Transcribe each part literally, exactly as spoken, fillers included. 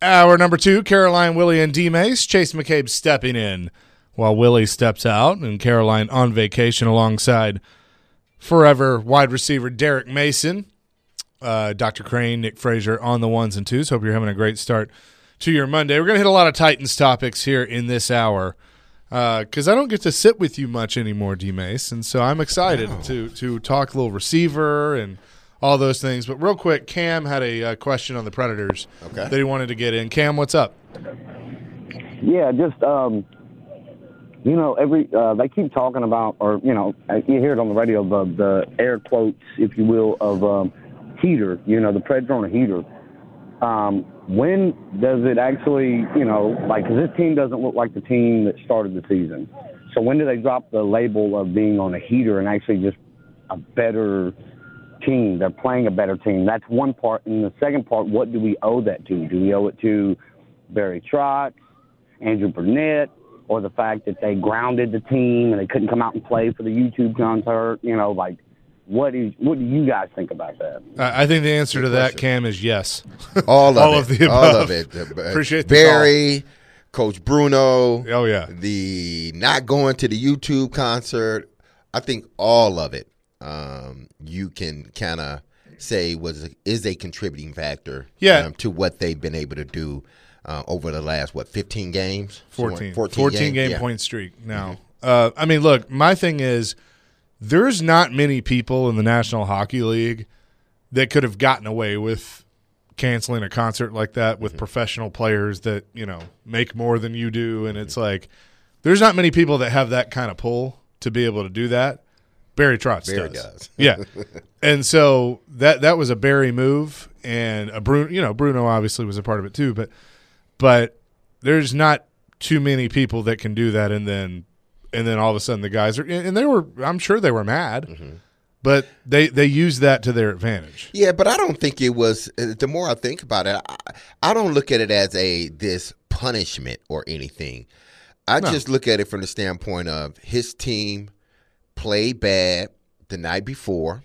Hour number two, Caroline, Willie, and D-Mace. Chase McCabe stepping in while Willie steps out, and Caroline on vacation alongside forever wide receiver Derek Mason. Uh, Doctor Crane, Nick Frazier on the ones and twos. Hope you're having a great start to your Monday. We're going to hit a lot of Titans topics here in this hour because uh, I don't get to sit with you much anymore, D-Mace, and so I'm excited wow. to to talk a little receiver and all those things. But real quick, Cam had a uh, question on the Predators okay. that he wanted to get in. Cam, what's up? Yeah, just, um, you know, every uh, they keep talking about, or, you know, you hear it on the radio, the, the air quotes, if you will, of um, heater, you know, the Preds on a heater. Um, when does it actually, you know, like, because this team doesn't look like the team that started the season. So when do they drop the label of being on a heater and actually just a better team? They're playing a better team. That's one part. And the second part, what do we owe that to? Do we owe it to Barry Trotz, Andrew Burnett, or the fact that they grounded the team and they couldn't come out and play for the YouTube concert? You know, like, What is? What do you guys think about that? I think the answer Good to question. that, Cam, is yes. All of all it. Of the above. All of it. Appreciate the Barry, call. Coach Bruno. Oh yeah. The not going to the YouTube concert. I think all of it. Um, you can kind of say was is a contributing factor. Yeah. Um, to what they've been able to do uh, over the last what fifteen games. fourteen. fourteen, fourteen game yeah. point streak. Now, mm-hmm. uh, I mean, look, my thing is. There's not many people in the National Hockey League that could have gotten away with canceling a concert like that with mm-hmm. professional players that, you know, make more than you do. And it's like there's not many people that have that kind of pull to be able to do that. Barry Trotz Barry does. does. Yeah. And so that that was a Barry move, and a Bruno, you know, Bruno obviously was a part of it too, but but there's not too many people that can do that and then And then all of a sudden the guys are – and they were – I'm sure they were mad, mm-hmm. but they, they used that to their advantage. Yeah, but I don't think it was – the more I think about it, I, I don't look at it as a this punishment or anything. I no. just look at it from the standpoint of his team played bad the night before,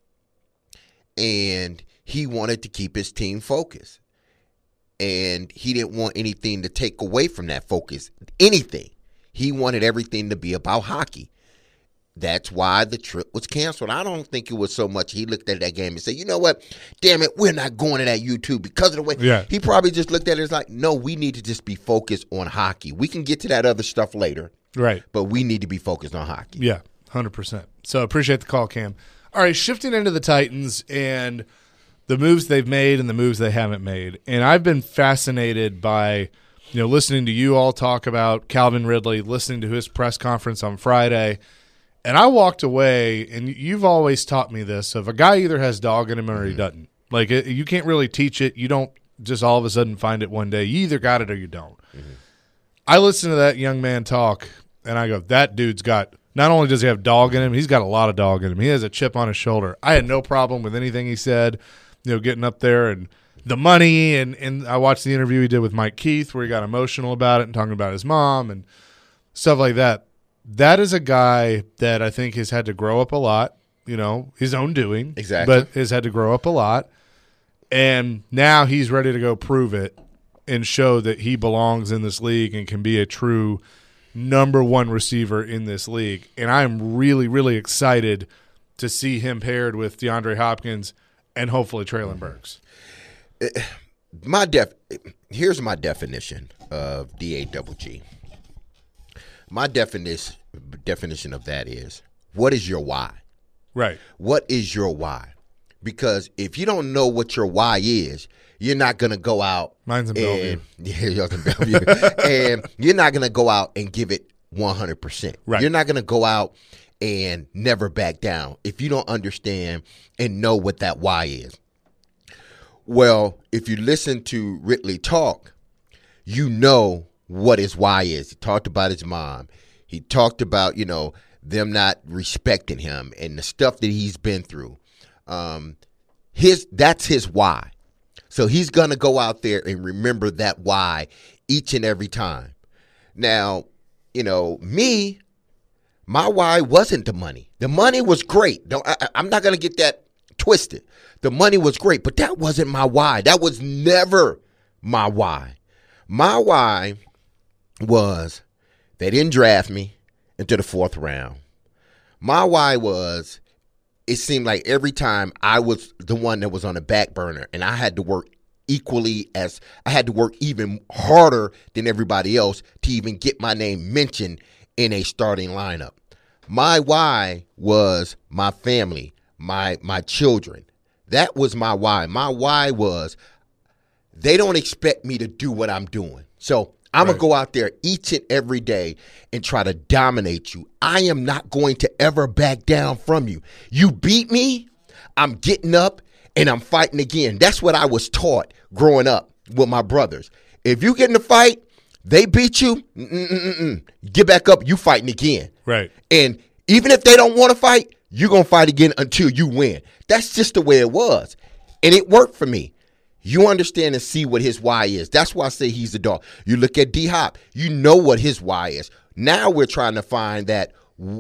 and he wanted to keep his team focused. And he didn't want anything to take away from that focus, anything. He wanted everything to be about hockey. That's why the trip was canceled. I don't think it was so much he looked at that game and said, you know what, damn it, we're not going to that YouTube because of the way. Yeah. He probably just looked at it as like, no, we need to just be focused on hockey. We can get to that other stuff later. Right. But we need to be focused on hockey. Yeah, one hundred percent. So appreciate the call, Cam. All right, shifting into the Titans and the moves they've made and the moves they haven't made. And I've been fascinated by – you know, listening to you all talk about Calvin Ridley, listening to his press conference on Friday, and I walked away, and you've always taught me this, of a guy either has dog in him or mm-hmm. he doesn't. Like, it, you can't really teach it. You don't just all of a sudden find it one day. You either got it or you don't. Mm-hmm. I listen to that young man talk, and I go, that dude's got – not only does he have dog in him, he's got a lot of dog in him. He has a chip on his shoulder. I had no problem with anything he said, you know, getting up there and – the money, and, and I watched the interview he did with Mike Keith where he got emotional about it and talking about his mom and stuff like that. That is a guy that I think has had to grow up a lot, you know, his own doing. Exactly. But has had to grow up a lot. And now he's ready to go prove it and show that he belongs in this league and can be a true number one receiver in this league. And I'm really, really excited to see him paired with DeAndre Hopkins and hopefully Treylon Burks. My def here's my definition of D A double G. My definition definition of that is, what is your why? Right. What is your why? Because if you don't know what your why is, you're not gonna go out. Mine's in and, Bellevue. Yeah, yours in Bellevue. And you're not gonna go out and give it one hundred percent. Right. You're not gonna go out and never back down if you don't understand and know what that why is. Well, if you listen to Ridley talk, you know what his why is. He talked about his mom. He talked about, you know, them not respecting him and the stuff that he's been through. Um, his that's his why. So he's going to go out there and remember that why each and every time. Now, you know, me, my why wasn't the money. The money was great. Don't, I, I'm not going to get that twisted. The money was great, but that wasn't my why. That was never my why. My why was they didn't draft me into the fourth round. My why was it seemed like every time I was the one that was on the back burner and I had to work equally as I had to work even harder than everybody else to even get my name mentioned in a starting lineup. My why was my family, my my children. That was my why. My why was they don't expect me to do what I'm doing. So I'm right. going to go out there each and every day and try to dominate you. I am not going to ever back down from you. You beat me, I'm getting up and I'm fighting again. That's what I was taught growing up with my brothers. If you get in a fight, they beat you, mm-mm-mm-mm. Get back up, you fighting again. Right. And even if they don't want to fight, you're going to fight again until you win. That's just the way it was. And it worked for me. You understand and see what his why is. That's why I say he's the dog. You look at D-Hop, you know what his why is. Now we're trying to find that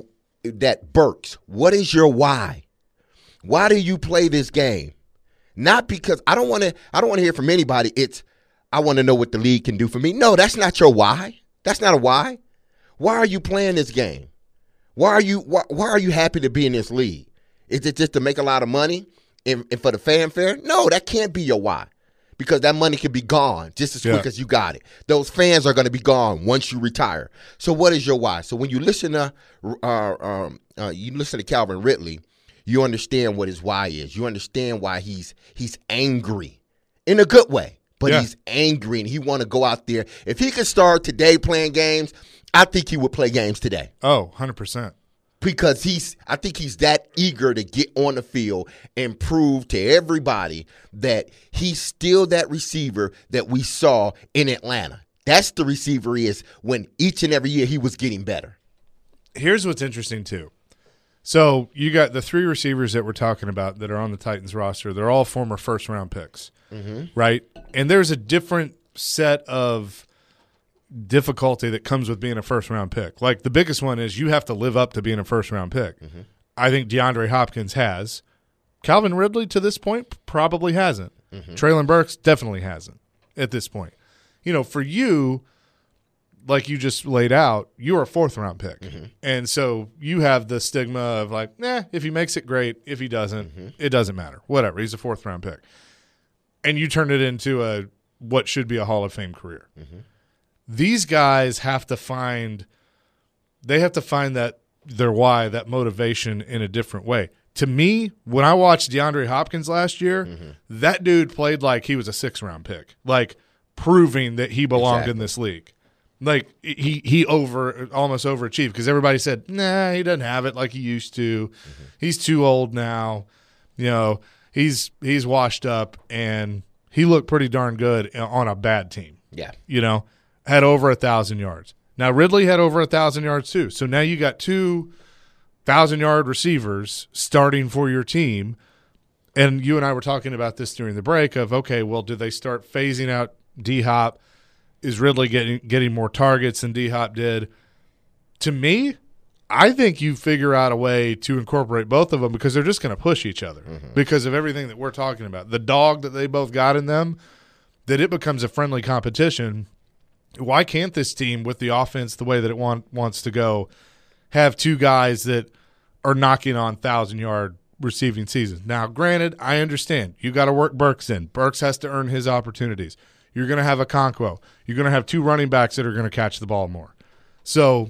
that Burks, what is your why? Why do you play this game? Not because I don't want to I don't want to hear from anybody. It's I want to know what the league can do for me. No, that's not your why. That's not a why. Why are you playing this game? Why are you why, why are you happy to be in this league? Is it just to make a lot of money and, and for the fanfare? No, that can't be your why. Because that money can be gone just as yeah. quick as you got it. Those fans are going to be gone once you retire. So what is your why? So when you listen to uh, um, uh, you listen to Calvin Ridley, you understand what his why is. You understand why he's he's angry in a good way, but yeah. he's angry and he want to go out there. If he could start today playing games, I think he would play games today. Oh, one hundred percent. Because he's, I think he's that eager to get on the field and prove to everybody that he's still that receiver that we saw in Atlanta. That's the receiver he is when each and every year he was getting better. Here's what's interesting, too. So you got the three receivers that we're talking about that are on the Titans roster. They're all former first-round picks, mm-hmm. right? And there's a different set of difficulty that comes with being a first-round pick. Like the biggest one is you have to live up to being a first-round pick. Mm-hmm. I think DeAndre Hopkins has. Calvin Ridley to this point probably hasn't. Mm-hmm. Treylon Burks definitely hasn't at this point. You know, for you, like you just laid out, you're a fourth-round pick. Mm-hmm. And so you have the stigma of like, nah, if he makes it, great. If he doesn't, mm-hmm. it doesn't matter. Whatever. He's a fourth-round pick. And you turn it into a what should be a Hall of Fame career. Mm-hmm. These guys have to find they have to find that their why, that motivation in a different way. To me, when I watched DeAndre Hopkins last year, mm-hmm. that dude played like he was a six-round pick, like proving that he belonged exactly. in this league. Like he he over almost overachieved because everybody said, nah, he doesn't have it like he used to. Mm-hmm. He's too old now. You know, he's he's washed up, and he looked pretty darn good on a bad team. Yeah. You know? Had over a thousand yards. Now Ridley had over a thousand yards too. So now you got two thousand yard receivers starting for your team. And you and I were talking about this during the break of okay, well, do they start phasing out D-Hop? Is Ridley getting getting more targets than D-Hop did? To me, I think you figure out a way to incorporate both of them because they're just going to push each other mm-hmm. because of everything that we're talking about. The dog that they both got in them, that it becomes a friendly competition. Why can't this team, with the offense the way that it want, wants to go, have two guys that are knocking on one thousand-yard receiving seasons? Now, granted, I understand. You got to work Burks in. Burks has to earn his opportunities. You're going to have a Okonkwo. You're going to have two running backs that are going to catch the ball more. So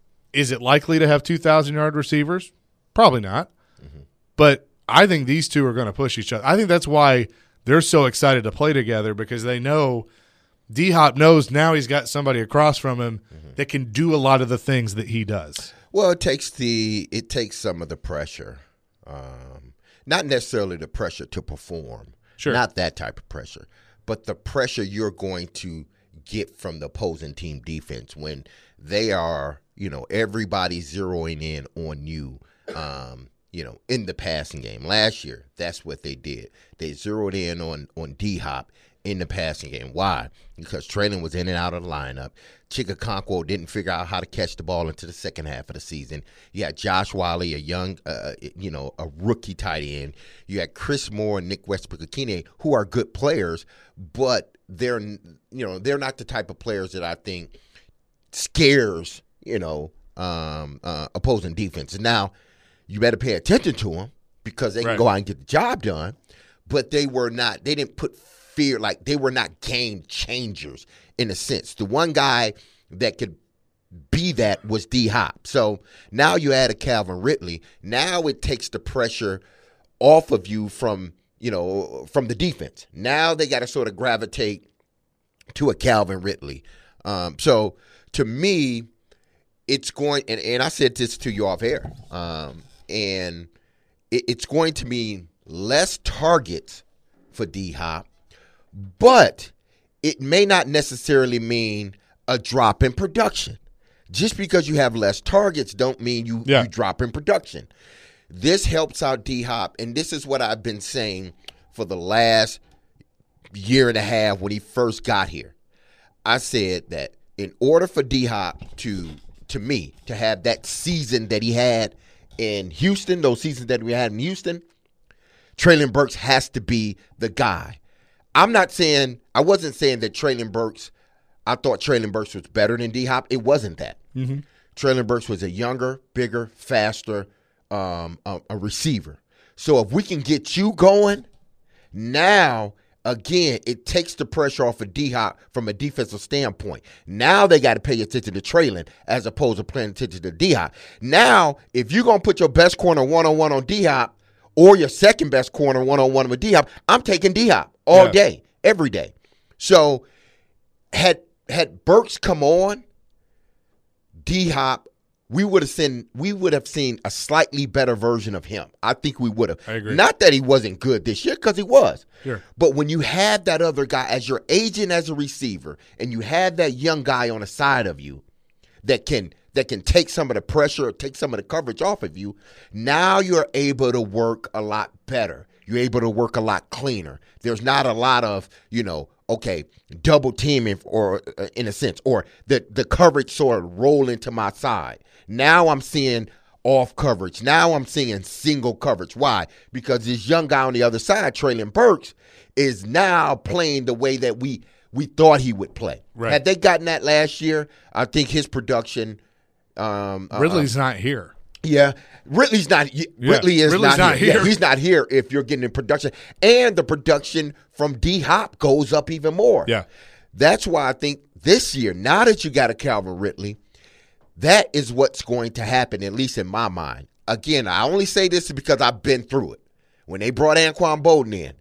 is it likely to have two thousand-yard receivers? Probably not. Mm-hmm. But I think these two are going to push each other. I think that's why they're so excited to play together because they know – D-Hop knows now he's got somebody across from him mm-hmm. that can do a lot of the things that he does. Well, it takes the it takes some of the pressure, um, not necessarily the pressure to perform, sure, not that type of pressure, but the pressure you're going to get from the opposing team defense when they are, you know, everybody zeroing in on you. Um, you know, in the passing game last year, that's what they did. They zeroed in on on D-Hop. in the passing game. Why? Because Traylon was in and out of the lineup. Chikakonkwo didn't figure out how to catch the ball into the second half of the season. You had Josh Whyle, a young, uh, you know, a rookie tight end. You had Chris Moore and Nick Westbrook-Akine, who are good players, but they're, you know, they're not the type of players that I think scares, you know, um, uh, opposing defense. Now, you better pay attention to them because they can Right. go out and get the job done, but they were not, they didn't put fear, like they were not game changers in a sense. The one guy that could be that was D-Hop. So now you add a Calvin Ridley. Now it takes the pressure off of you from, you know, from the defense. Now they got to sort of gravitate to a Calvin Ridley. Um, so to me, it's going, and, and I said this to you off air, um, and it, it's going to mean less targets for D-Hop, but it may not necessarily mean a drop in production. Just because you have less targets don't mean you, Yeah. you drop in production. This helps out D-Hop, and this is what I've been saying for the last year and a half when he first got here. I said that in order for D-Hop to, to me, to have that season that he had in Houston, those seasons that we had in Houston, Treylon Burks has to be the guy. I'm not saying, I wasn't saying that Treylon Burks, I thought Treylon Burks was better than D-Hop. It wasn't that. Mm-hmm. Treylon Burks was a younger, bigger, faster um, a, a receiver. So if we can get you going, now, again, it takes the pressure off of D-Hop from a defensive standpoint. Now they got to pay attention to Treylon as opposed to paying attention to D-Hop. Now, if you're going to put your best corner one-on-one on D-Hop or your second best corner one-on-one with D-Hop, I'm taking D-Hop all Yeah. day, every day. So had had Burks come on, D-Hop, we would have seen we would have seen a slightly better version of him. I think we would have. I agree. Not that he wasn't good this year, because he was. Sure. But when you have that other guy as your agent as a receiver, and you have that young guy on the side of you that can that can take some of the pressure or take some of the coverage off of you, now you're able to work a lot better. You're able to work a lot cleaner. There's not a lot of, you know, okay, double teaming or uh, in a sense, or the, the coverage sort of rolling to my side. Now I'm seeing off coverage. Now I'm seeing single coverage. Why? Because this young guy on the other side, Treylon Burks, is now playing the way that we we thought he would play. Right. Had they gotten that last year, I think his production um, uh, Ridley's not here. Yeah, Ridley's not. Ridley is Ridley's not, not here. here. Yeah, he's not here. If you're getting in production, and the production from D-Hop goes up even more. Yeah. That's why I think this year, now that you got a Calvin Ridley, that is what's going to happen, at least in my mind. Again, I only say this because I've been through it. When they brought Anquan Bolden in,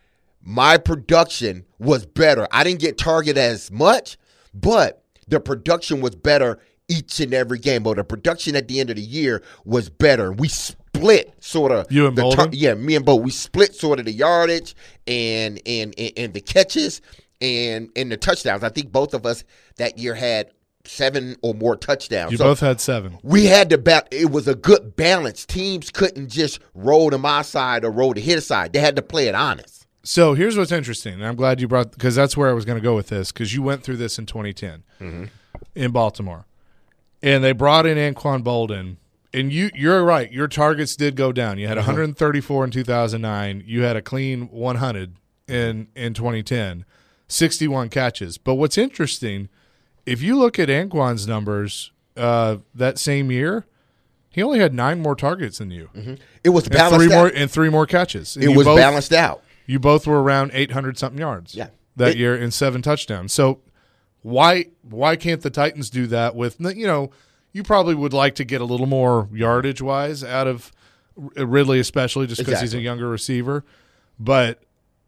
my production was better. I didn't get targeted as much, but the production was better each and every game. But the production at the end of the year was better. We split sort of. You and the Bolden? yeah, me and Bo. We split sort of the yardage and and and, and the catches and and the touchdowns. I think both of us that year had seven or more touchdowns. You So both had seven. we had to ba- it was a good balance. Teams couldn't just roll to my side or roll to his side. They had to play it honest. So here's what's interesting, and I'm glad you brought, because that's where I was going to go with this, because you went through this in twenty ten Mm-hmm. in Baltimore, and they brought in Anquan Bolden, and you you're right, your targets did go down. You had Mm-hmm. one hundred thirty-four in two thousand nine. You had a clean one hundred in in twenty ten, sixty-one catches. But what's interesting, if you look at Anquan's numbers uh, that same year, he only had nine more targets than you, Mm-hmm. It was and balanced three out. more and three more catches. And it you was both- balanced out. You both were around eight hundred something yards. Yeah. that It- year and seven touchdowns. So why why can't the Titans do that with, you know, you probably would like to get a little more yardage wise out of Ridley, especially just because he's a Exactly. younger receiver. But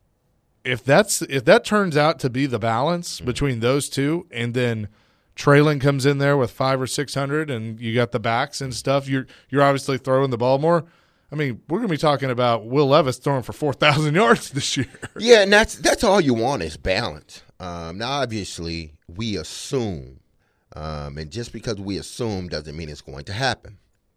if that's if that turns out to be the balance Mm-hmm. between those two, and then Treylon comes in there with five or six hundred, and you got the backs and stuff, you're you're obviously throwing the ball more. I mean, we're going to be talking about Will Levis throwing for four thousand yards this year. Yeah, and that's that's all you want is balance. Um, now, obviously, we assume, um, and just because we assume doesn't mean it's going to happen.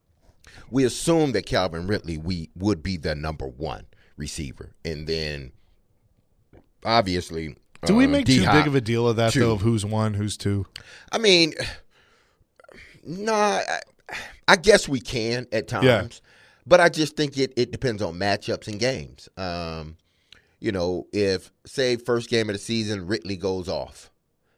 We assume that Calvin Ridley we would be the number one receiver, and then obviously Do we make uh, too D-Hop, big of a deal of that, two. though, of who's one, who's two? I mean, no, I, I guess we can at times. Yeah. But I just think it, it depends on matchups and games. Um, you know, if, say, first game of the season, Ridley goes off,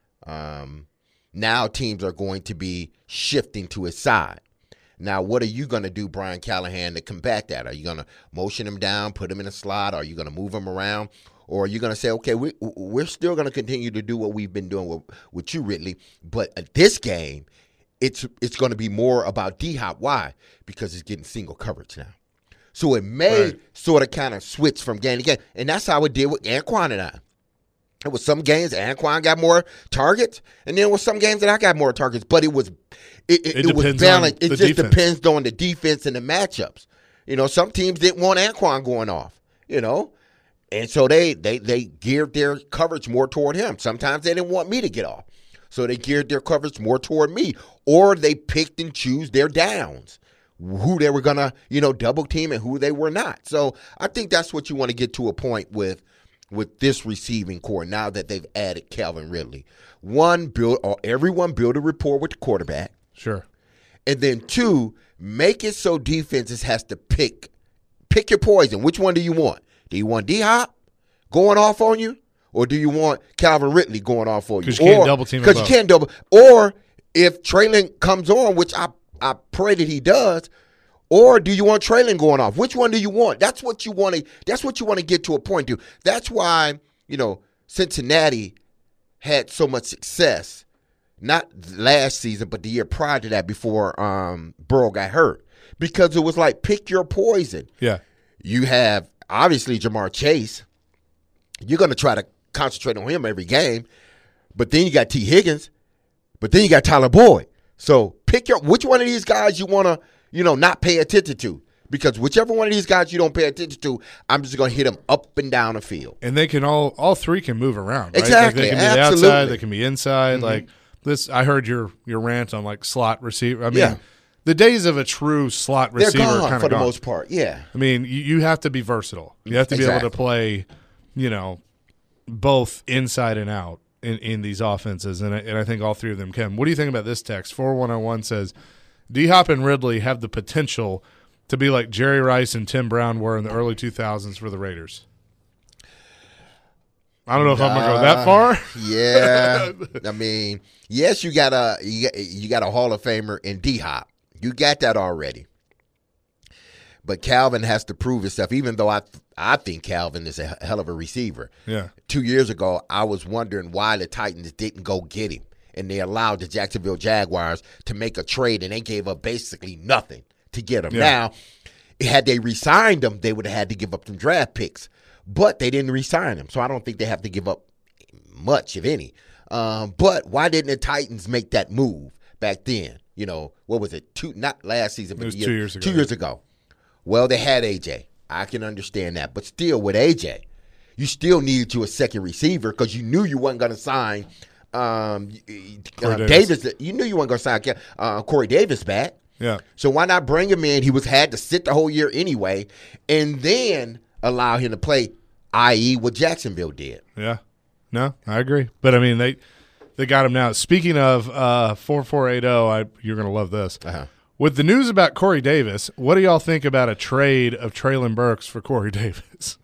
um, now teams are going to be shifting to his side. Now, what are you going to do, Brian Callahan, to combat that? Are you going to motion him down, put him in a slot? Are you going to move him around? Or are you going to say, okay, we, we're still going to continue to do what we've been doing with, with you, Ridley, but at this game, it's it's going to be more about D-Hop. Why? Because it's getting single coverage now. So it may Right. sort of kind of switch from game to game. And that's how it did with Anquan and I. It was some games Anquan got more targets, and then there was some games that I got more targets. But it was it, it, It it was depends balanced. on It the just defense. depends on the defense and the matchups. You know, some teams didn't want Anquan going off, you know. And so they they they geared their coverage more toward him. Sometimes they didn't want me to get off. So they geared their coverage more toward me. Or they picked and choose their downs, who they were going to, you know, double team and who they were not. So I think that's what you want to get to a point with with this receiving core now that they've added Calvin Ridley. One, build or everyone build a rapport with the quarterback. Sure. And then two, make it so defenses has to pick pick your poison. Which one do you want? Do you want D-Hop going off on you? Or do you want Calvin Ridley going off for you? Because you can't double team them Because you can't double. Or if Traylon comes on, which I, I pray that he does, or do you want Traylon going off? Which one do you want? That's what you want to. That's what you want to get to a point to. That's why, you know, Cincinnati had so much success, not last season, but the year prior to that, before um, Burrow got hurt, because it was like pick your poison. Yeah. You have obviously Jamar Chase. You're going to try to concentrate on him every game, but then you got T. Higgins, but then you got Tyler Boyd. So pick your which one of these guys you want to, you know, not pay attention to, because whichever one of these guys you don't pay attention to, I'm just going to hit them up and down the field. And they can all all three can move around, right? Exactly, Like they can be absolutely. the outside, they can be inside. Mm-hmm. Like this, I heard your your rant on like slot receiver. I mean, Yeah. the days of a true slot They're receiver gone kind of for the gone. most part. Yeah. I mean, you, you have to be versatile. You have to be able Exactly. to play, you know, both inside and out in, in these offenses, and I, and I think all three of them can. What do you think about this text? four one oh one says, D-Hop and Ridley have the potential to be like Jerry Rice and Tim Brown were in the early two thousands for the Raiders. I don't know if I'm going to go that far. Yeah. I mean, yes, you got a you got, you got a Hall of Famer in D-Hop. You got that already. But Calvin has to prove himself, even though I I think Calvin is a hell of a receiver. Yeah. Two years ago, I was wondering why the Titans didn't go get him, and they allowed the Jacksonville Jaguars to make a trade, and they gave up basically nothing to get him. Yeah. Now, had they re-signed him, they would have had to give up some draft picks, but they didn't re-sign him, so I don't think they have to give up much, if any. Um, but why didn't the Titans make that move back then? You know, what was it? Two, not last season, but It was the year, two years ago, Two yeah. years ago. Well, they had A J. I can understand that. But still, with A J, you still needed you a second receiver because you knew you wasn't going to sign um, Corey uh, Davis. Davis. You knew you weren't going to sign uh, Corey Davis back. Yeah. So why not bring him in? He was had to sit the whole year anyway, and then allow him to play, that is what Jacksonville did. Yeah. No, I agree. But, I mean, they they got him now. Speaking of uh, four four eight zero, I, you're going to love this. Uh-huh. With the news about Corey Davis, what do y'all think about a trade of Traylon Burks for Corey Davis?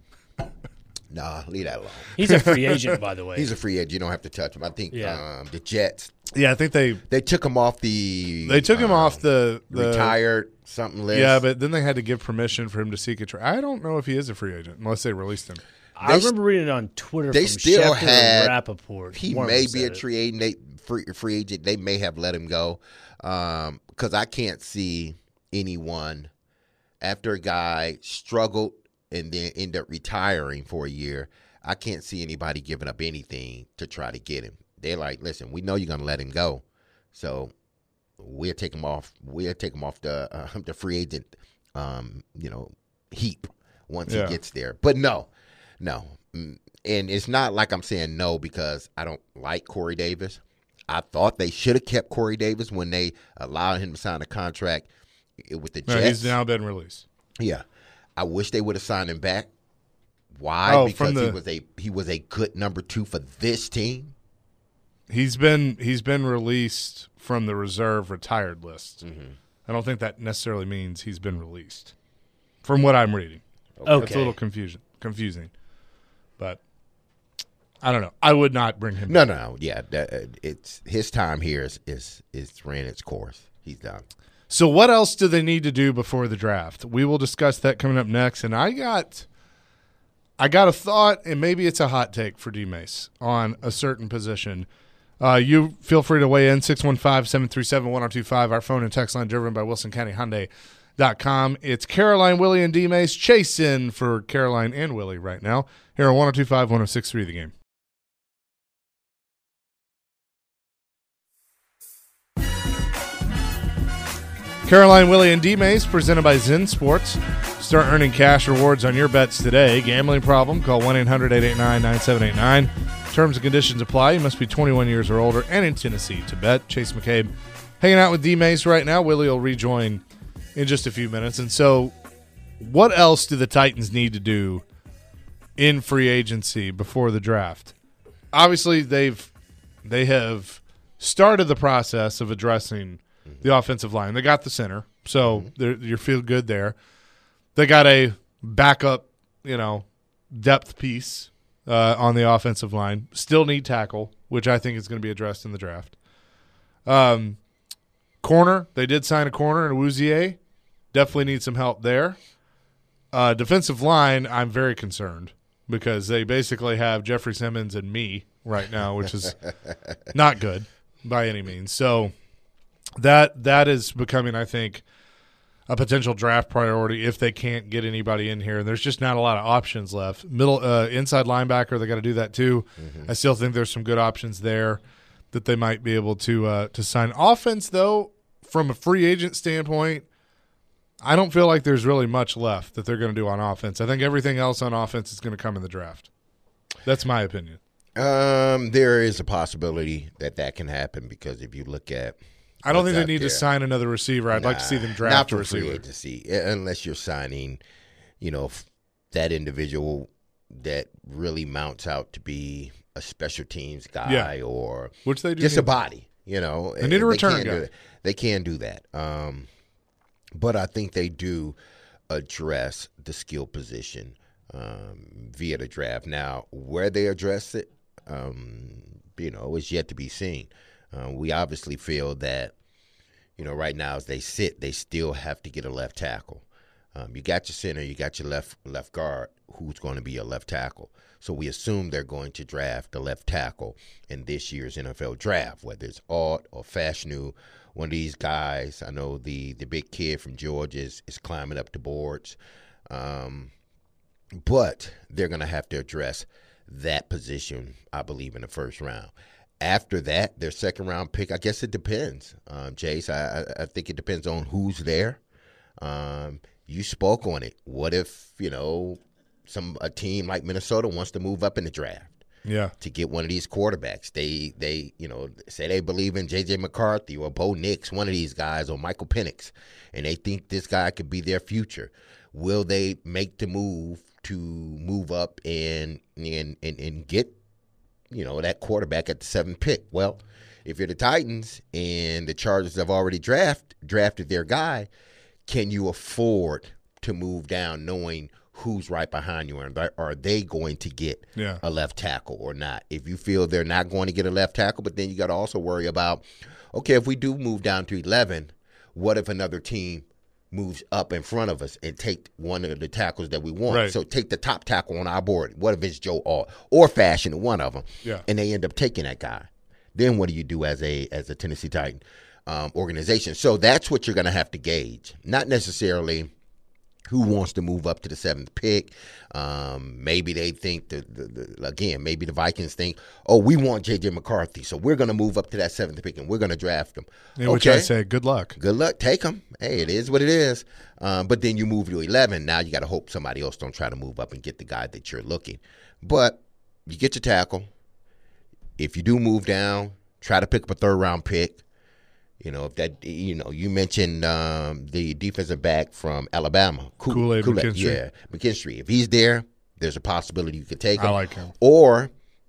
Nah, leave that alone. He's a free agent, by the way. He's a free agent. You don't have to touch him. I think Yeah. um, the Jets, Yeah, I think they they took him off the they took him um, off the, the retired something list. Yeah, but then they had to give permission for him to seek a trade. I don't know if he is a free agent unless they released him. I They- remember reading it on Twitter they from still Schefter had- and Rappaport. He One of may them be a said it. free agent. They, free, free agent. They may have let him go because I can't see anyone after a guy struggled and then end up retiring for a year. I can't see anybody giving up anything to try to get him. They're like, listen, we know you're going to let him go, so we'll take him off. We'll take him off the uh, the free agent, um, you know, heap once Yeah. he gets there. But no, no, Mm, and it's not like I'm saying no because I don't like Corey Davis. I thought they should have kept Corey Davis when they allowed him to sign a contract with the No, Jets. he's now been released. Yeah. I wish they would have signed him back Why? Oh, because from the- he was a he was a good number two for this team. He's been he's been released from the reserve retired list. Mm-hmm. I don't think that necessarily means he's been released, from what I'm reading. Okay. It's a little confusion confusing, but I don't know. I would not bring him. No, back. no, no. Yeah, that, it's his time here is is is ran its course. He's done. So what else do they need to do before the draft? We will discuss that coming up next. And I got, I got a thought, and maybe it's a hot take for D Mace on a certain position. Uh, you feel free to weigh in, six one five, seven three seven, one oh two five, our phone and text line driven by Wilson County Hyundai dot com. It's Caroline, Willie, and D Mace chasing for Caroline and Willie right now here on one oh two five, one oh six three The Game. Caroline, Willie, and D Mace presented by Zen Sports. Start earning cash rewards on your bets today. Gambling problem? Call one eight hundred, eight eight nine, nine seven eight nine. Terms and conditions apply. You must be twenty-one years or older and in Tennessee to bet. Chase McCabe hanging out with D Mace right now. Willie will rejoin in just a few minutes. And so, what else do the Titans need to do in free agency before the draft? Obviously, they've they have started the process of addressing the offensive line. They got the center, so mm-hmm. you feel good there. They got a backup, you know, depth piece uh, on the offensive line. Still need tackle, which I think is going to be addressed in the draft. Um, corner, they did sign a corner in Awuzie. Definitely need some help there. Uh, defensive line, I'm very concerned because they basically have Jeffrey Simmons and me right now, which is not good by any means. So that that is becoming, I think, a potential draft priority if they can't get anybody in here. And there's just not a lot of options left. Middle uh, inside linebacker, they got to do that too. Mm-hmm. I still think there's some good options there that they might be able to uh, to sign. Offense, though, from a free agent standpoint, I don't feel like there's really much left that they're going to do on offense. I think everything else on offense is going to come in the draft. That's my opinion. Um, there is a possibility that that can happen because if you look at I don't think they need there. to sign another receiver. I'd nah, like to see them draft not for a receiver. free agency, unless you're signing, you know, that individual that really mounts out to be a special teams guy yeah. or Which they do just need. a body. You know, They need a return can't guy. Do, they can do that. Um, but I think they do address the skill position um, via the draft. Now, where they address it, um, you know, is yet to be seen. Uh, we obviously feel that, you know, right now as they sit, they still have to get a left tackle. Um, you got your center, you got your left left guard, who's going to be your left tackle. So we assume they're going to draft the left tackle in this year's N F L draft, whether it's Alt or Fashanu, one of these guys. I know the, the big kid from Georgia is, is climbing up the boards. Um, but they're going to have to address that position, I believe, in the first round. After that, their second round pick, I guess it depends, um, Chase. I, I think it depends on who's there. Um, you spoke on it. What if, you know, some a team like Minnesota wants to move up in the draft? Yeah. To get one of these quarterbacks. They, they you know, say they believe in J J McCarthy or Bo Nix, one of these guys, or Michael Penix, and they think this guy could be their future. Will they make the move to move up and and and, and get, you know, that quarterback at the seventh pick? Well, if you're the Titans and the Chargers have already draft drafted their guy, can you afford to move down knowing who's right behind you? And are they going to get yeah. a left tackle or not? If you feel they're not going to get a left tackle, but then you got to also worry about, okay, if we do move down to eleven, what if another team moves up in front of us and take one of the tackles that we want? Right. So take the top tackle on our board. What if it's Joe Alt or Fashion, one of them, yeah. and they end up taking that guy? Then what do you do as a as a Tennessee Titan um, organization? So that's what you're going to have to gauge, not necessarily who wants to move up to the seventh pick. Um, maybe they think, that the, the, again, maybe the Vikings think, oh, we want J J McCarthy, so we're going to move up to that seventh pick and we're going to draft him. In okay. which I say, good luck. Good luck. Take him. Hey, it is what it is. Um, but then you move to eleven. Now you got to hope somebody else don't try to move up and get the guy that you're looking. But you get your tackle. If you do move down, try to pick up a third-round pick. You know, if that, you know, you mentioned um, the defensive back from Alabama, Kool- Kool-Aid Kool-Aid, McKinstry. Yeah, McKinstry. If he's there, there's a possibility you could take him. I like him. Or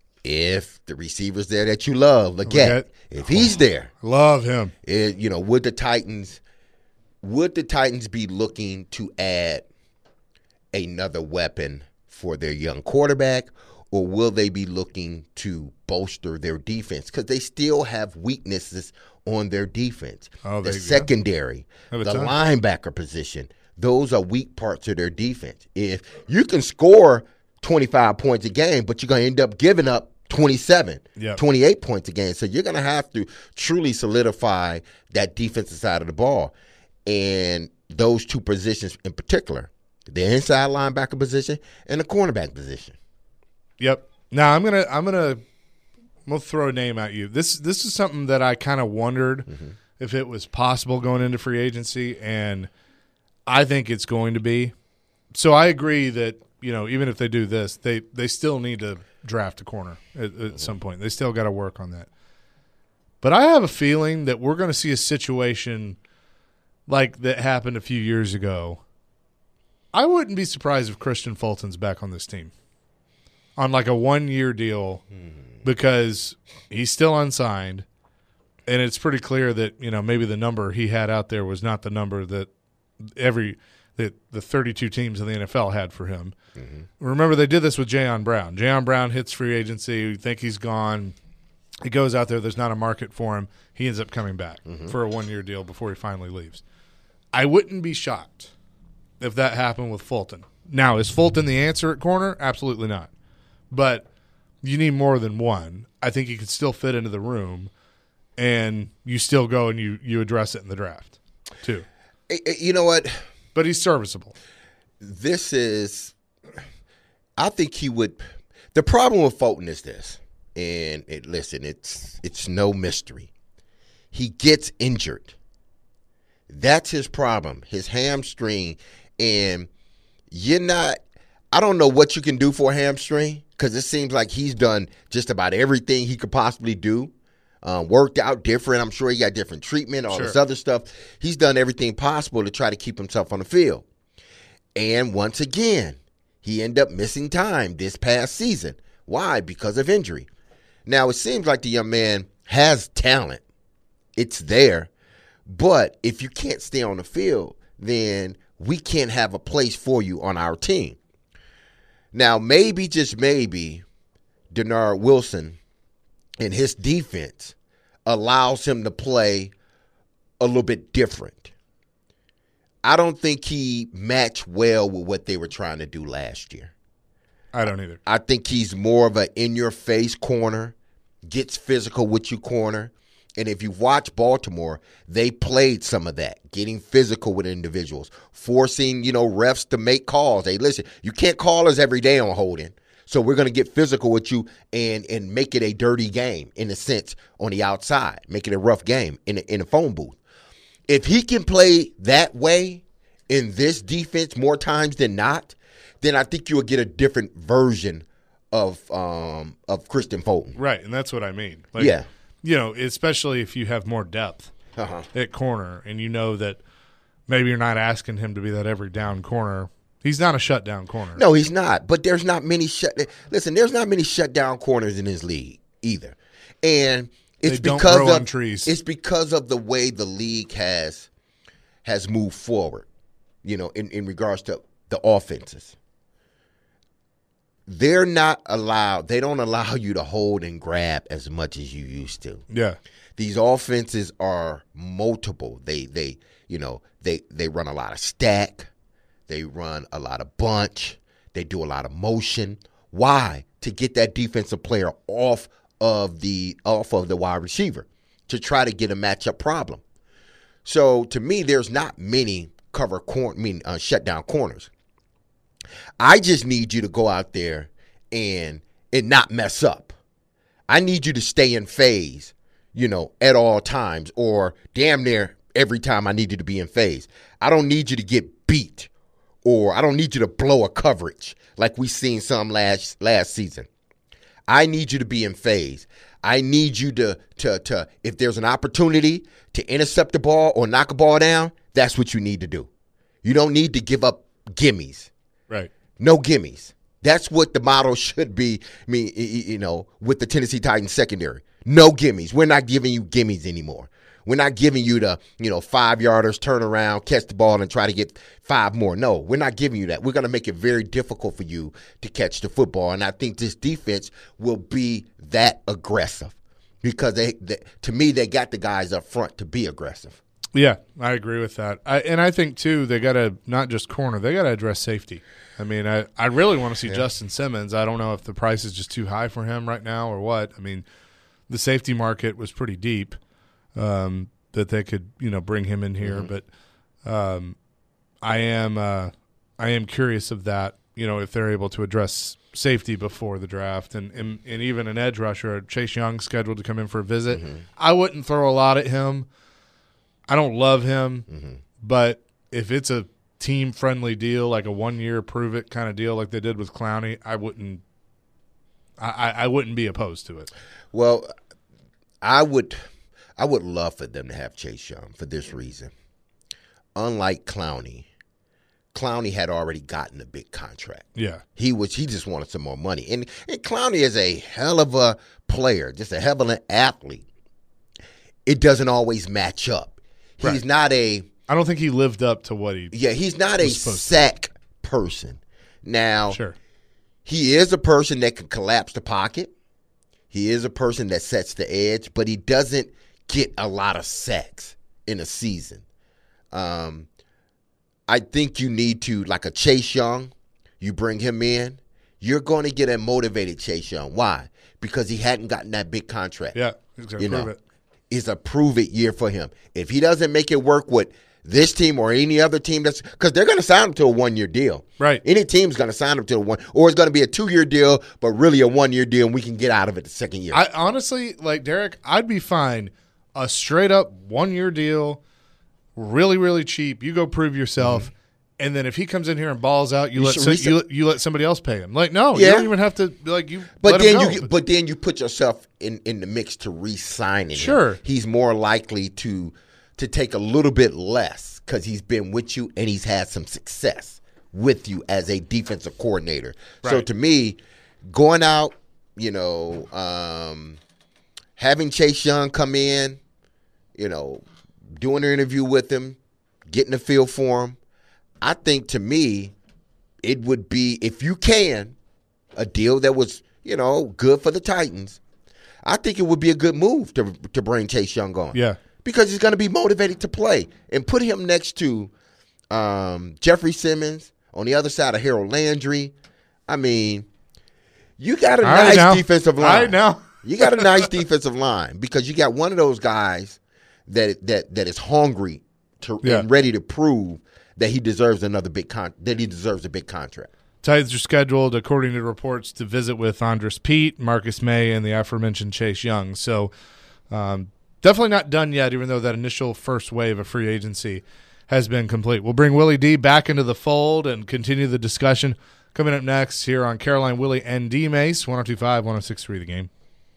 if the receiver's there that you love, Leggett, if he's there, love him. it, you know, would the Titans would the Titans be looking to add another weapon for their young quarterback, or will they be looking to bolster their defense? Because they still have weaknesses on their defense. Oh, the they- secondary, Have a the ton. linebacker position, those are weak parts of their defense. If you can score twenty-five points a game, but you're going to end up giving up twenty-seven, Yep. twenty-eight points a game. So you're going to have to truly solidify that defensive side of the ball. And those two positions in particular, the inside linebacker position and the cornerback position. Yep. Now I'm gonna I'm gonna I'm gonna throw a name at you. This this is something that I kind of wondered Mm-hmm. if it was possible going into free agency, and I think it's going to be. So I agree that, you know, even if they do this, they they still need to draft a corner at, at Mm-hmm. some point. They still got to work on that. But I have a feeling that we're going to see a situation like that happened a few years ago. I wouldn't be surprised if Christian Fulton's back on this team on like a one-year deal because he's still unsigned, and it's pretty clear that, you know, maybe the number he had out there was not the number that every that the thirty-two teams in the N F L had for him. Mm-hmm. Remember, they did this with Jayon Brown. Jayon Brown hits free agency. You think he's gone. He goes out there. There's not a market for him. He ends up coming back mm-hmm. for a one-year deal before he finally leaves. I wouldn't be shocked if that happened with Fulton. Now, is Fulton the answer at corner? Absolutely not. But you need more than one. I think he could still fit into the room, and you still go and you, you address it in the draft, too. You know what? But he's serviceable. This is – I think he would – the problem with Fulton is this, and it, listen, it's it's no mystery. He gets injured. That's his problem, his hamstring. And you're not – I don't know what you can do for a hamstring because it seems like he's done just about everything he could possibly do. Um, worked out different. I'm sure he got different treatment, all Sure. this other stuff. He's done everything possible to try to keep himself on the field. And once again, he ended up missing time this past season. Why? Because of injury. Now, it seems like the young man has talent. It's there. But if you can't stay on the field, then we can't have a place for you on our team. Now, maybe, just maybe, Denard Wilson and his defense allows him to play a little bit different. I don't think he matched well with what they were trying to do last year. I don't either. I think he's more of an in-your-face corner, gets physical with you corner. And if you watch Baltimore, they played some of that, getting physical with individuals, forcing, you know, refs to make calls. Hey, listen, you can't call us every day on holding. So we're going to get physical with you and and make it a dirty game, in a sense, on the outside, make it a rough game in a, in a phone booth. If he can play that way in this defense more times than not, then I think you'll get a different version of um, of Christian Fulton. Right, and that's what I mean. Like, Yeah. You know, especially if you have more depth Uh-huh. at corner and you know that maybe you're not asking him to be that every down corner. He's not a shutdown corner. No, he's not. But there's not many shut. Listen, there's not many shutdown corners in this league either, and it's They don't because grow of on trees. it's because of the way the league has has moved forward. You know, in, in regards to the offenses, they're not allowed. They don't allow you to hold and grab as much as you used to. Yeah. These offenses are multiple. They they you know they they run a lot of stack. They run a lot of bunch. They do a lot of motion. Why? To get that defensive player off of the off of the wide receiver, to try to get a matchup problem. So to me, there's not many cover corner, I mean uh, shutdown corners. I just need you to go out there and and not mess up. I need you to stay in phase, you know, at all times, or damn near every time I need you to be in phase. I don't need you to get beat, or I don't need you to blow a coverage like we seen some last last season. I need you to be in phase. I need you to to to if there's an opportunity to intercept the ball or knock a ball down, that's what you need to do. You don't need to give up gimmies. Right. No gimmies. That's what the motto should be. I mean, you know, with the Tennessee Titans secondary, no gimmies. We're not giving you gimmies anymore. We're not giving you the, you know, five-yarders, turn around, catch the ball, and try to get five more. No, we're not giving you that. We're going to make it very difficult for you to catch the football. And I think this defense will be that aggressive because, they, they to me, they got the guys up front to be aggressive. Yeah, I agree with that. I, and I think, too, they got to not just corner. They got to address safety. I mean, I, I really want to see yeah. Justin Simmons. I don't know if the price is just too high for him right now or what. I mean, the safety market was pretty deep. Um, that they could, you know, bring him in here, mm-hmm. but um, I am uh, I am curious of that. You know, if they're able to address safety before the draft, and and, and even an edge rusher, Chase Young, scheduled to come in for a visit. Mm-hmm. I wouldn't throw a lot at him. I don't love him, mm-hmm. but if it's a team friendly deal, like a one year prove it kind of deal, like they did with Clowney, I wouldn't. I, I wouldn't be opposed to it. Well, I would. I would love for them to have Chase Young for this reason. Unlike Clowney, Clowney had already gotten a big contract. Yeah. He was he just wanted some more money. And, and Clowney is a hell of a player, just a hell of an athlete. It doesn't always match up. He's right. not a I don't think he lived up to what he Yeah, he's not a sack person. Now, sure. he is a person that can collapse the pocket. He is a person that sets the edge, but he doesn't get a lot of sacks in a season. Um, I think you need to, like a Chase Young, you bring him in, you're going to get a motivated Chase Young. Why? Because he hadn't gotten that big contract. Yeah, he's going to prove it. It's a prove-it year for him. If he doesn't make it work with this team or any other team, that's because they're going to sign him to a one-year deal. Right. Any team's going to sign him to a one, or it's going to be a two-year deal, but really a one-year deal, and we can get out of it the second year. I honestly, like Derek, I'd be fine. A straight-up one-year deal, really, really cheap. You go prove yourself, mm-hmm. and then if he comes in here and balls out, you, you let so, you, you let somebody else pay him. Like, no, yeah. you don't even have to. Like you, but let then him you, go. but then you put yourself in, in the mix to re-signing sure. him. He's more likely to to take a little bit less because he's been with you and he's had some success with you as a defensive coordinator. Right. So to me, going out, you know, um, having Chase Young come in. You know, doing an interview with him, getting a feel for him. I think to me, it would be, if you can, a deal that was, you know, good for the Titans. I think it would be a good move to to bring Chase Young on. Yeah. Because he's going to be motivated to play. And put him next to um, Jeffrey Simmons, on the other side of Harold Landry. I mean, you got a All nice right defensive line. All right now. You got a nice defensive line because you got one of those guys that that that is hungry to yeah. and ready to prove that he deserves another big con- that he deserves a big contract. Titans are scheduled, according to reports, to visit with Andres Pete, Marcus May, and the aforementioned Chase Young. So um, definitely not done yet, even though that initial first wave of free agency has been complete. We'll bring Willie D back into the fold and continue the discussion coming up next here on Caroline, Willie, and D Mace, one oh two point five, one oh six point three The Game.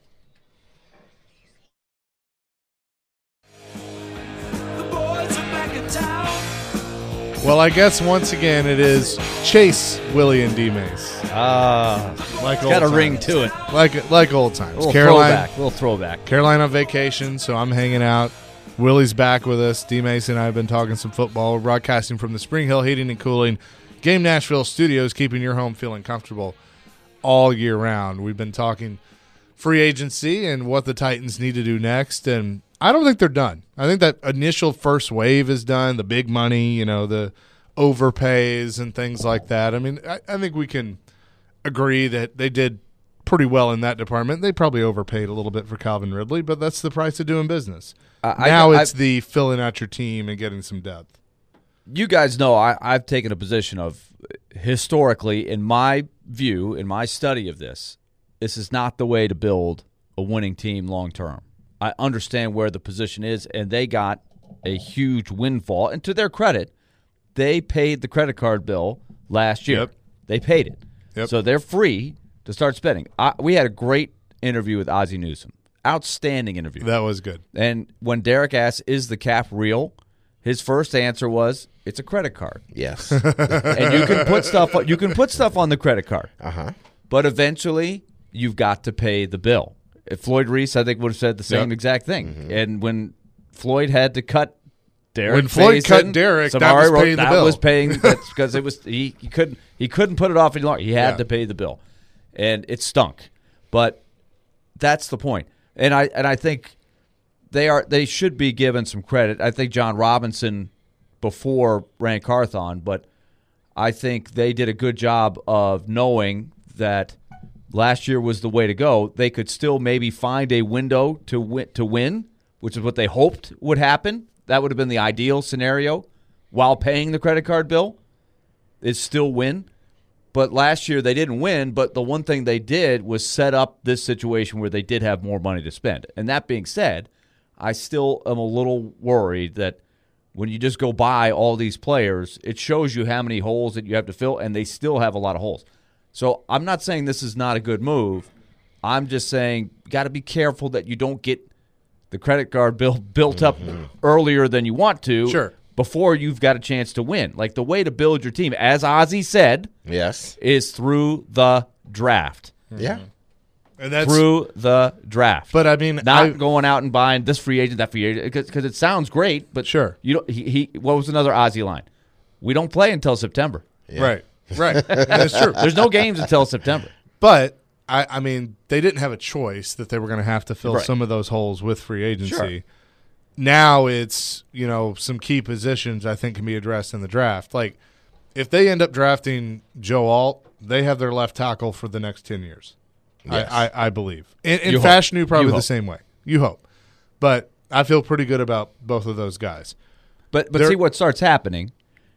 Well, I guess once again it is Chase, Willie, and D Mace. Ah, uh, like got a ring to it, like like old times. A little Caroline, throwback, a little throwback. Caroline on vacation, so I'm hanging out. Willie's back with us. D Mace and I have been talking some football. We're broadcasting from the Spring Hill Heating and Cooling Game Nashville studios, keeping your home feeling comfortable all year round. We've been talking free agency and what the Titans need to do next, and I don't think they're done. I think that initial first wave is done, the big money, you know, the overpays and things like that. I mean, I, I think we can agree that they did pretty well in that department. They probably overpaid a little bit for Calvin Ridley, but that's the price of doing business. Uh, now I, it's I, the filling out your team and getting some depth. You guys know I, I've taken a position of, historically, in my view, in my study of this, this is not the way to build a winning team long term. I understand where the position is, and they got a huge windfall. And to their credit, they paid the credit card bill last year. Yep. They paid it. Yep. So they're free to start spending. I, we had a great interview with Ozzie Newsome. Outstanding interview. That was good. And when Derek asked, is the cap real? His first answer was, it's a credit card. Yes. And you can put stuff you can put stuff on the credit card. Uh-huh. But eventually you've got to pay the bill. If Floyd Reese, I think, would have said the same Yep. exact thing. Mm-hmm. And when Floyd had to cut Derek When Floyd cut Faison, Derek, that Samari was wrote, paying the that bill. was paying that's because it was he, he couldn't he couldn't put it off any longer. He had Yeah. to pay the bill. And it stunk. But that's the point. And I and I think they are they should be given some credit. I think John Robinson before ran Carthon, but I think they did a good job of knowing that last year was the way to go. They could still maybe find a window to win, to win, which is what they hoped would happen. That would have been the ideal scenario while paying the credit card bill is still win. But last year they didn't win, but the one thing they did was set up this situation where they did have more money to spend. And that being said, I still am a little worried that when you just go buy all these players, it shows you how many holes that you have to fill, and they still have a lot of holes. So I'm not saying this is not a good move. I'm just saying you got to be careful that you don't get the credit card bill built up mm-hmm. earlier than you want to Sure. before you've got a chance to win. Like the way to build your team, as Ozzie said, Yes. is through the draft. Yeah. And that's Through the draft. But I mean, not I, going out and buying this free agent, that free agent, because it sounds great, but Sure. you don't, he, he, what was another Ozzie line? We don't play until September. Yeah. right, right. That's true. There's no games until September. But I, I mean, they didn't have a choice that they were going to have to fill Right. some of those holes with free agency. Sure. Now it's, you know, some key positions I think can be addressed in the draft. Like if they end up drafting Joe Alt, they have their left tackle for the next ten years. Yes. I, I, I believe. And, and You hope. Fashanu probably You the hope. same way. You hope. But I feel pretty good about both of those guys. But but They're- see, what starts happening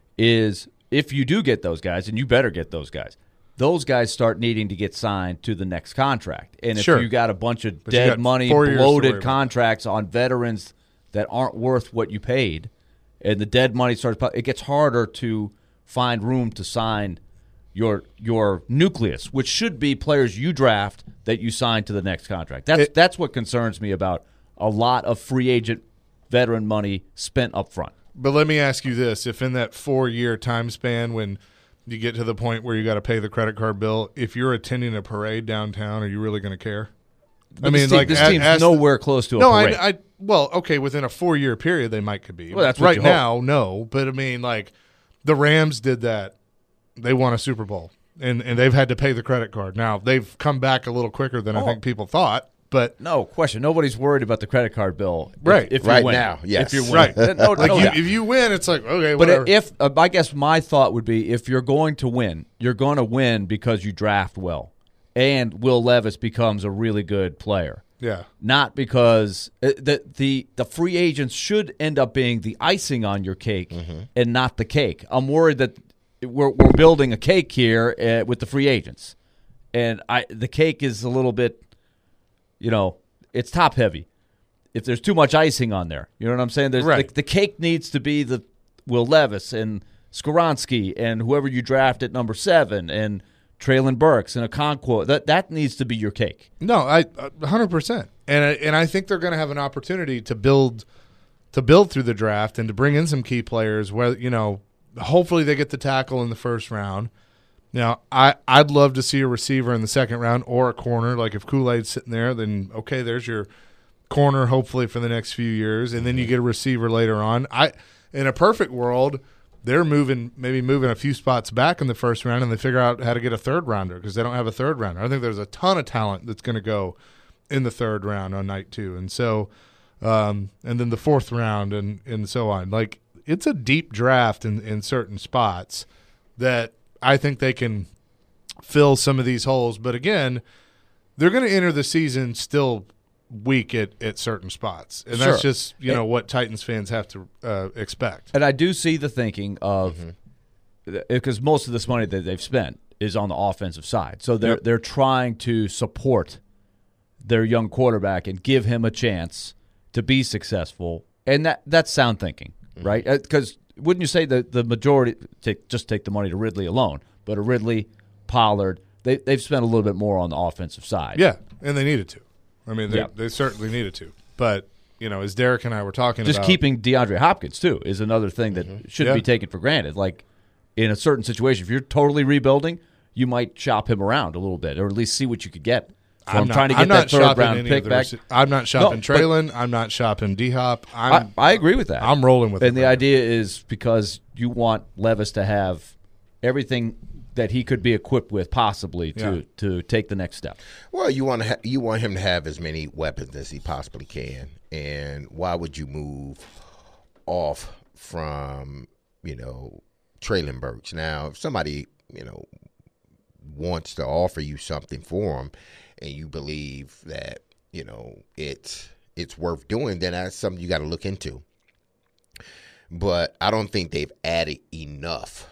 is if you do get those guys, and you better get those guys, those guys start needing to get signed to the next contract. And if Sure. you got a bunch of But you dead got money, four years to worry bloated about. contracts on veterans that aren't worth what you paid, and the dead money starts, it gets harder to find room to sign your your nucleus, which should be players you draft that you sign to the next contract. That's It- that's what concerns me about a lot of free agent veteran money spent up front. But let me ask you this. If in that four-year time span when you get to the point where you got to pay the credit card bill, if you're attending a parade downtown, are you really going to care? But this team, this a- team's ask the- nowhere close to a No, parade. I, I well, okay, within a four-year period, they might could be. Well, that's what right you hope. now, no. But I mean, like the Rams did that; they won a Super Bowl, and and they've had to pay the credit card. Now they've come back a little quicker than I Oh. think people thought. But No question. Nobody's worried about the credit card bill. If, Right. If you Right win. now, yes. If you win. right, No, like no you, doubt. if you win, it's like okay, But whatever. if uh, I guess my thought would be, if you're going to win, you're going to win because you draft well, and Will Levis becomes a really good player. yeah, Not because uh, the the the free agents should end up being the icing on your cake and not the cake. I'm worried that we're we're building a cake here uh, with the free agents, and I the cake is a little bit, you know, it's top heavy. If there's too much icing on there, you know what I'm saying? There's Right. the, the cake needs to be the Will Levis and Skoronski and whoever you draft at number seven and Traylon Burks and Okonkwo. That that needs to be your cake. no, I a hundred percent, and I, and I think they're going to have an opportunity to build to build through the draft and to bring in some key players. Where you know, hopefully they get the tackle in the first round. Now, I I'd love to see a receiver in the second round or a corner. Like if Kool-Aid's sitting there, then okay, there's your corner. Hopefully for the next few years, and then you get a receiver later on. I in a perfect world, they're moving maybe moving a few spots back in the first round, and they figure out how to get a third rounder because they don't have a third rounder. I think there's a ton of talent that's going to go in the third round on night two, and so um, and then the fourth round and and so on. Like it's a deep draft in in certain spots that I think they can fill some of these holes. But again, they're going to enter the season still weak at, at certain spots. And that's Sure. just, you know, what Titans fans have to uh, expect. And I do see the thinking of because most of this money that they've spent is on the offensive side, so they're Yep. they're trying to support their young quarterback and give him a chance to be successful, and that that's sound thinking, right? Because wouldn't you say that the majority take, just take the money to Ridley alone, but a Ridley, Pollard, they they've spent a little bit more on the offensive side. Yeah, and they needed to. I mean, they, Yeah. they certainly needed to. But you know, as Derek and I were talking Just about. keeping DeAndre Hopkins, too, is another thing that shouldn't Yeah. be taken for granted. Like, in a certain situation, if you're totally rebuilding, you might shop him around a little bit, or at least see what you could get. So I'm, not, trying to get I'm that not third shopping round any pick of the back. rece- I'm not shopping but- Traylon. I'm not shopping D-Hop. I, I'm, I agree with that. I'm rolling with And it. the idea is because you want Levis to have everything that he could be equipped with, possibly to Yeah. to take the next step. Well, you want to ha- you want him to have as many weapons as he possibly can, and why would you move off from you know Traylon Burks? Now, if somebody you know wants to offer you something for him, and you believe that you know it's it's worth doing, then that's something you got to look into. But I don't think they've added enough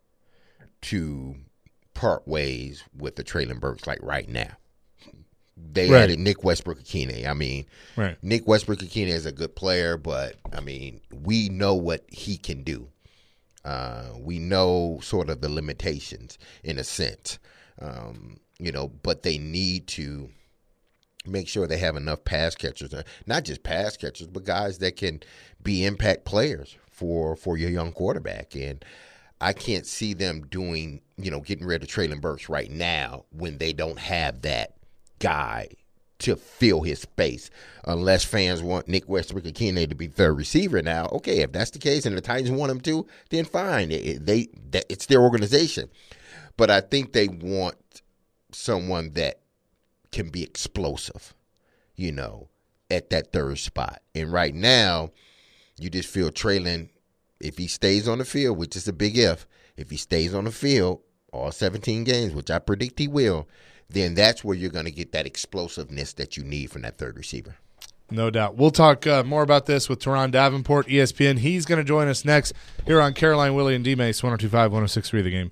to part ways with the Traylon Burks like right now. They Right. added Nick Westbrook-Akine. I mean, Right. Nick Westbrook-Akine is a good player, but I mean, we know what he can do. Uh, we know sort of the limitations in a sense, um, you know. But they need to make sure they have enough pass catchers, uh, not just pass catchers, but guys that can be impact players for for your young quarterback. And I can't see them doing, you know, getting rid of Traylon Burks right now when they don't have that guy to fill his space. Unless fans want Nick Westbrook-Akine to be third receiver now. Okay, if that's the case and the Titans want him to, then fine. It, they that, it's their organization. But I think they want someone that can be explosive, you know, at that third spot. And right now, you just feel Traylon, if he stays on the field, which is a big if, if he stays on the field all seventeen games, which I predict he will, then that's where you're going to get that explosiveness that you need from that third receiver. No doubt. We'll talk uh, more about this with Teron Davenport, E S P N. He's going to join us next here on Caroline, Willie, and D-Mace, one oh two point five, one oh six point three The Game.